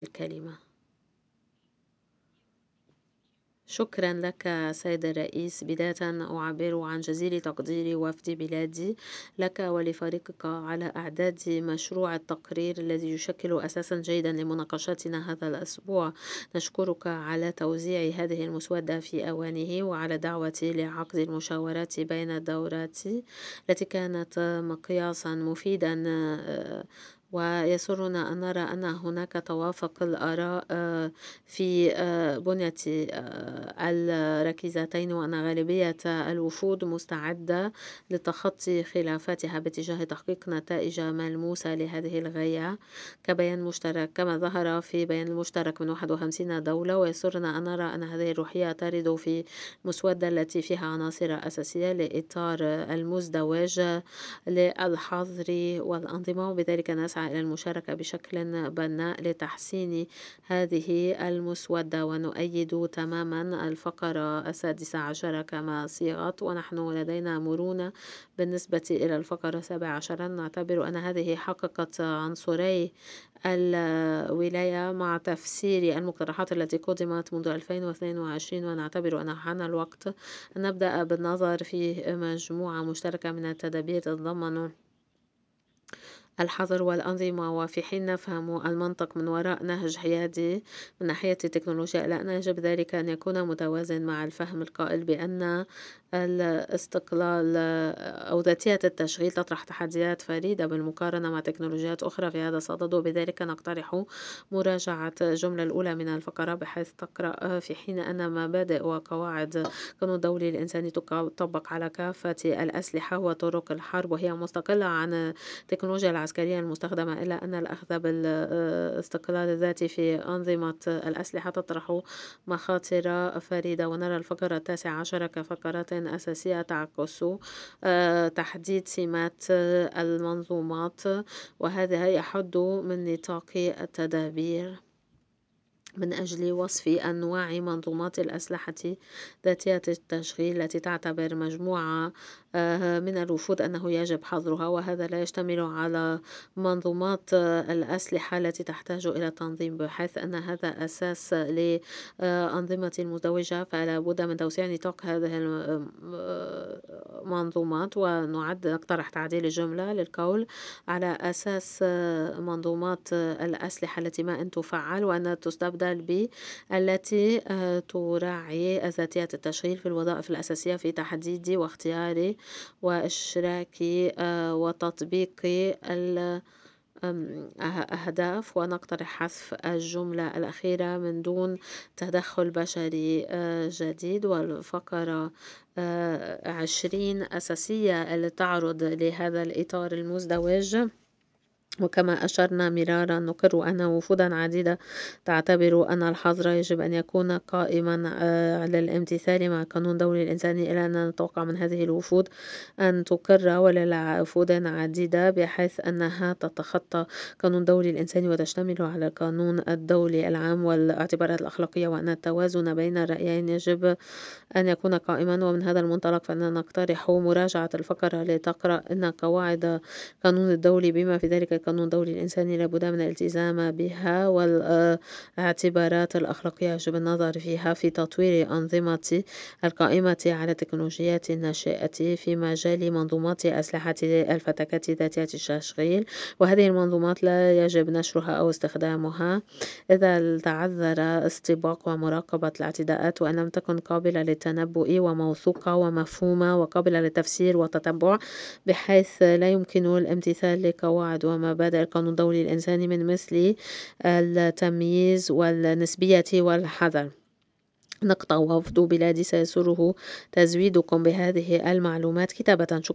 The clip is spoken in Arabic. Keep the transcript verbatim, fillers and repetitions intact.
الكلمة. شكرا لك سيد الرئيس. بداية أعبر عن جزيل تقديري وفد بلادي لك ولفريقك على إعداد مشروع التقرير الذي يشكل أساسا جيدا لمناقشتنا هذا الأسبوع. نشكرك على توزيع هذه المسودة في أوانه وعلى دعوتي لعقد المشاورات بين الدورات التي كانت مقياسا مفيدا، ويسرنا أن نرى أن هناك توافق الآراء في بنية الركيزتين، وأن غالبية الوفود مستعدة لتخطي خلافاتها باتجاه تحقيق نتائج ملموسة لهذه الغاية كبيان مشترك كما ظهر في بيان المشترك من واحد وخمسين دولة. ويسرنا أن نرى أن هذه الروحية ترد في المسودة التي فيها عناصر أساسية لإطار المزدوج للحظر والأنظمة، وبذلك نسعى إلى المشاركة بشكل بناء لتحسين هذه المسودة. ونؤيد تماما الفقرة السادسة عشر كما صيغت، ونحن لدينا مرونة بالنسبة إلى الفقرة السابعة عشر. نعتبر أن هذه حققت عنصري الولاية مع تفسير المقترحات التي قدمت منذ ألفين واثنين وعشرين، ونعتبر أن حان الوقت أن نبدأ بالنظر في مجموعة مشتركة من التدابير تتضمن الحظر والأنظمة. وفي حين نفهم المنطق من وراء نهج حيادي من ناحية التكنولوجيا، إلا أن يجب ذلك أن يكون متوازن مع الفهم القائل بأن الاستقلال أو ذاتية التشغيل تطرح تحديات فريدة بالمقارنة مع تكنولوجيات أخرى في هذا الصدد. وبذلك نقترح مراجعة الجملة الأولى من الفقرة بحيث تقرأ: في حين أن مبادئ وقواعد قانون الدولي الإنساني تطبق على كافة الأسلحة وطرق الحرب وهي مستقلة عن التكنولوجيا العسكرية المستخدمة، إلا أن الأخذ بالاستقلال الذاتي في أنظمة الأسلحة تطرح مخاطر فريدة. ونرى الفقرة التاسعة عشر كفقرة أساسية تعكس تحديد سمات المنظومات، وهذا يحد من نطاق التدابير من أجل وصف أنواع منظومات الأسلحة ذاتية التشغيل التي تعتبر مجموعة من الوفود أنه يجب حظرها، وهذا لا يشتمل على منظومات الأسلحة التي تحتاج إلى تنظيم. بحيث أن هذا أساس لأنظمة مزدوجة، فلا بد من توسيع نطاق هذه المنظومات. ونعد نقترح تعديل الجملة للقول على أساس منظومات الأسلحة التي ما أن تفعل، وأن تستبدل ب التي تراعي ذاتية التشغيل في الوظائف الأساسية في تحديد واختيار وإشراك وتطبيق الأهداف. ونقترح حذف الجملة الأخيرة من دون تدخل بشري جديد. والفقرة عشرين أساسية اللي تعرض لهذا الإطار المزدوج، وكما أشرنا مرارا نقر أن وفودا عديدة تعتبر أن الحظر يجب أن يكون قائما على الامتثال مع قانون الدولي الإنساني، إلى أن نتوقع من هذه الوفود أن تقر وللوفود عديدة بحيث أنها تتخطى قانون الدولي الإنساني وتشتمل على القانون الدولي العام والاعتبارات الأخلاقية، وأن التوازن بين الرأيين يجب أن يكون قائما. ومن هذا المنطلق فإننا نقترح مراجعة الفقرة لتقرأ أن قواعد قانون الدولي بما في ذلك القانون الدولي الإنساني لابد من الالتزام بها، والاعتبارات الأخلاقية يجب النظر فيها في تطوير أنظمة القائمة على التكنولوجيات الناشئة في مجال منظومات أسلحة الفتكات ذاتية التشغيل. وهذه المنظومات لا يجب نشرها أو استخدامها إذا تعذر استباق ومراقبة الاعتداءات، وأن لم تكن قابلة للتنبؤ وموثوقة ومفهومة وقابلة للتفسير والتتبع، بحيث لا يمكن الامتثال لقواعد ومبادئ القانون الدولي الإنساني من مثل التمييز والنسبية والحذر. نقطة وفد بلادي سيسره تزويدكم بهذه المعلومات كتابة.